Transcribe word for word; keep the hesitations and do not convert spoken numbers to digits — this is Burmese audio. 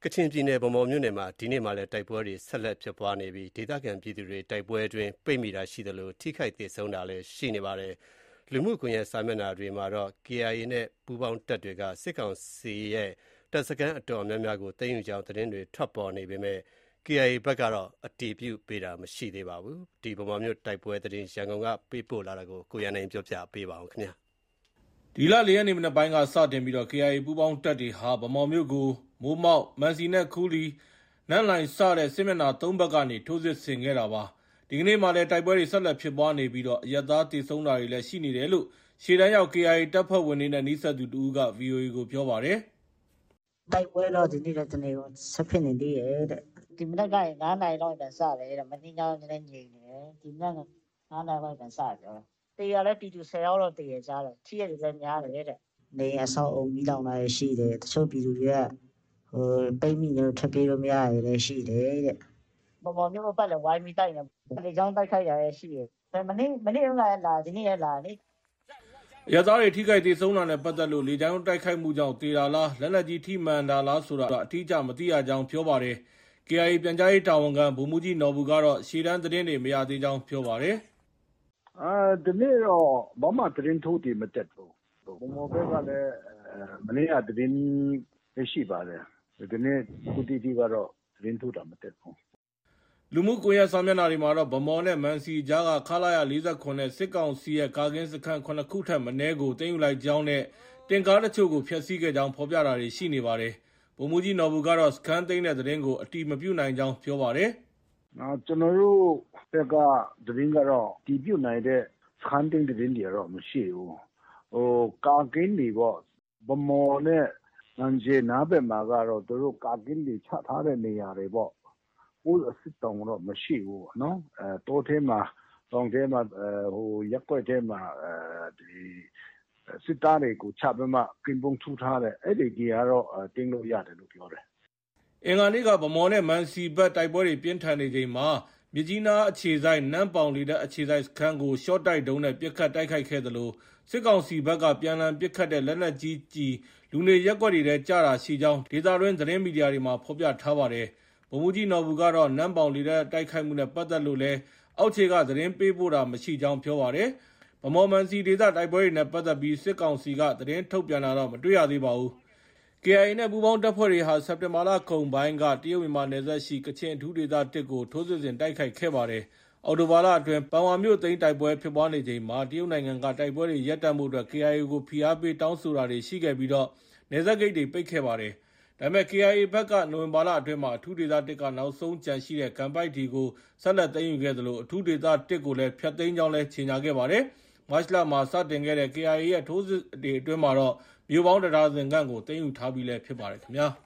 ချင်ပြည်နယ်ဗန်းမော်မြို့နယ်မှာဒီနေ့မှလည်းတိုက်ပွဲတွေဆက်လက်ဖြစ်ပွားနေပြီးဒေသခံပြည်သူတွေတိုက်ပွဲအတွင်းပိတ်မိတာရှိသလိုထိခိုက်သေဆုံးတာလည်းရှိနေပါတယ်။လူမှုကွန်ရက်စာမျက်နှာတွေမှာတော့ ကေအိုင်အေ နဲ့ပူးပေါင်းတပ်တွေကစစ်ကောင်စီရဲ့တပ်စခန်းအတော်များများကိုသိမ်းယူကြောင်းသတင်းတွေထွက်ပေါ်နေပေမဲ့ ကေအိုင်အေ ဘက်ကတော့အတည်ပြုပေးတာမရှိသေးပါဘူး။ဒီဗန်းမော်မြို့တိုက်ပွဲသတင်းရန်ကုန်ကပေးပို့လာတာကိုကိုရန်နိုင်ပြောပြပေးပါဦးခင်ဗျာ။ဒီလလေးရက်နေ့မနက်ပိုင်းကစတင်ပြီးတော့ ကေအိုင်အေ ပူးပေါင်းတပ်တွေဟာဗန်းမော်မြို့ကိုမိုးမောက်မန်စီနဲ့ခူးလီနန့်လိုင်စတဲ့စစ်မျက်နှာသုံးဘက်ကနေထိုးစစ်ဆင်ခဲ့တာပါ။ဒီကနေ့မှလည်းတိုက်ပွဲတွေဆက်လက်ဖြစ်ပွားနေပြီးတော့အရပ်သားတေဆုံးတာတွေလည်းရှိနေတယ်လို့ရှေ့တန်းရောက် ကေအိုင်အေ တပ်ဖွဲ့ဝင်တွေနဲ့နှိစက်သူတူက ဗီအိုအေ ကိုပြောပါတယ်။တိုက်ပွဲတော့ဒီနေ့လည်းတနေ့ကိုဆက်ဖြစ်နေသေးရဲ့တဲ့။ဒီမနက်ကငါးနာရီလောက်ပြန်စတယ်တဲ့။မင်းညောင်းလည်းငြိမ်နေတယ်။ဒီမနက်ငါးနာရီလောက်ပြန်စပြောတယ်။တေရလည်းပြည်သူဆယ်ယောက်တော့တေရကြတယ်။ထိရတယ်လည်းများတယ်တဲ့။နေအဆောက်အုံမိလောင်လာရရှိတယ်။တချို့ပြည်သူတွေကဟိုပိတ်မိနေထပ်ပြေးလို့မရရလည်းရှိတယ်တဲ့။ဘဘောမျိုးပတ်လည်းဝိုင်းမိတိုက်နေ။လေချောင်းတိုက်ခိုက်ရရရှိတယ်။မနေ့မနေ့ကလည်းလာဒီနေ့လည်းလာလေ။ရသားတွေထိခိုက်သေးဆုံးတာနဲ့ပတ်သက်လို့လေကြောင်းတိုက်ခိုက်မှုကြောင့်တေတာလားလက်လက်ကြီးထိမှန်တာလားဆိုတာအတိအကျမသိရကြောင်းပြောပါတယ်။ ကေအိုင်အေ ပြန်ကြားရေးတာဝန်ခံဗိုလ်မှူးကြီးနော်ဘူကတော့ရှေ့တန်းသတင်းတွေမရသေးကြောင်းပြောပါတယ်။အာဒီနေ့တော့ဘာမှသတင်းထုတ်တယ်မတက်ဘူး။ဘုံမောဘက်ကလည်းမနေ့ကသတင်းရှိပါတယ်။ဒီနေ့ခုတီတီကတော့သတင်းထုတ်တာမတက်ဘူး။လူမှုကွန်ရက်စာမျက်နှာတွေမှာတော့ဗမော်နဲ့မန်စီကြားကခလာရ၄၇နဲ့စစ်ကောင်စီရဲ့ကာကင်းစခန်းခုနှစ်ခုထက်မနည်းကိုသိမ်းယူလိုက်ကြောင်းနဲ့တင်ကားတချို့ကိုဖျက်ဆီးခဲ့ကြောင်းဖော်ပြတာတွေရှိနေပါတယ်။ဗိုလ်မှူးကြီးနော်ဘူကတော့စခန်းသိမ်းတဲ့သတင်းကိုအတိမပြုနိုင်ကြောင်းပြောပါတယ်။နော်ကျွန်တော်တို့ဘက်ကသတင်းကတော့တည်ပြုနိုင်တဲ့စခန်းသိမ်းသတင်းတွေတော့မရှိဘူး။ဟိုကာကင်းတွေပေါ့ဗမော်နဲ့မန်စီနားဘက်မှာကတော့သူတို့ကာကင်းတွေချထားတဲ့နေရာတွေပေါ့။ဟိုအစစ်တောင်တော့မရှိဘူးနော်။အဲတိုးထဲမှာတောင်ထဲမှာဟိုရက်ွက်ထဲမှာအဲဒီစစ်သားတွေကိုချပြီးမှကင်ပုံထူထားတယ်အဲ့ဒီကြီးကတော့တင်းလို့ရတယ်လို့ပြောတယ်အင်္ဂါနေ့ကဗမော်နဲ့မန်စီဘက်တိုက်ပွဲတွေပြင်းထန်နေချိန်မှာမြကြီးနားအခြေဆိုင်နန်းပေါင်လီတဲ့အခြေဆိုင်စခန်းကိုရှော့တိုက်ဒုံးနဲ့ပစ်ခတ်တိုက်ခိုက်ခဲ့သလိုစစ်ကောင်စီဘက်ကပြန်လည်ပစ်ခတ်တဲ့လက်နက်ကြီးကြီးလူနေရက်ွက်တွေထဲကျတာရှိကြောင်းဒေသတွင်းသတင်းမီဒီယာတွေမှာဖော်ပြထားပါတယ်ဗိုလ်မှူးကြီးနော်ဘူကတော့နန်းပေါင်လီတဲ့တိုက်ခိုက်မှုနဲ့ပတ်သက်လို့လည်းအောက်ခြေကသတင်းပေးပို့တာမရှိကြောင်းပြောပါတယ်ဗမော်မန်စီဒေသတိုက်ပွဲတွေနဲ့ပတ်သက်ပြီးစစ်ကောင်စီကသတင်းထုတ်ပြန်တာတော့မတွေ့ရသေးပါဘူး။ ကေအိုင်အေ နဲ့ပူးပေါင်းတပ်ဖွဲ့တွေဟာစက်တင်ဘာလကုန်ပိုင်းကတရုတ်မြန်မာနယ်စပ်ရှိကချင်အထူးဒေသတစ်ကိုထိုးစစ်ဆင်တိုက်ခိုက်ခဲ့ပါတယ်။အော်တိုဘာလအတွင်းပန်ဝါမြို့သိမ်းတိုက်ပွဲဖြစ်ပွားနေချိန်မှာတရုတ်နိုင်ငံကတိုက်ပွဲတွေရပ်တန့်ဖို့အတွက် ကေအိုင်အေ ကိုဖိအားပေးတောင်းဆိုတာတွေရှိခဲ့ပြီးတော့နယ်စပ်ဂိတ်တွေပိတ်ခဲ့ပါတယ်။ဒါပေမဲ့ ကေအိုင်အေ ဘက်ကနိုဝင်ဘာလအတွင်းမှာအထူးဒေသတစ်ကနောက်ဆုံးကြန့်ရှိတဲ့ကန်ပိုက်တီကိုဆက်လက်သိမ်းယူခဲ့သလိုအထူးဒေသတစ်ကိုလည်းဖျက်သိမ်းကြောင်းလည်းကြေညာခဲ့ပါတယ်။မတ်လမှာစတင်ခဲ့တဲ့ ကေအိုင်အေ ရဲ့ထိုးစစ်တွေအတွင်းမှာတော့မြို့ပေါင်းတဒါဇင်ခန့်ကိုသိမ်းယူထားပြီးလည်းဖြစ်ပါတယ်ခင်ဗျာ။